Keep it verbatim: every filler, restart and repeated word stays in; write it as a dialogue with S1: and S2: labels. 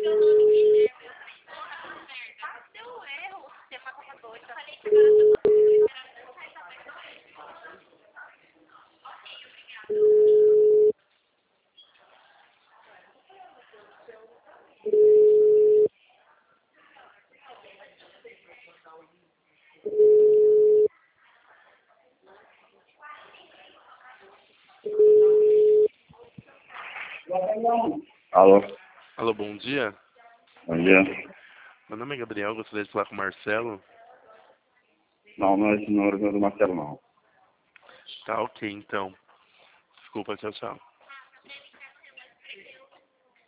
S1: Alô?
S2: Alô, bom dia.
S1: Bom dia.
S2: Meu nome é Gabriel, gostaria de falar com o Marcelo.
S1: Não, não é esse número do Marcelo, não.
S2: Tá ok, então. Desculpa, tchau, tchau.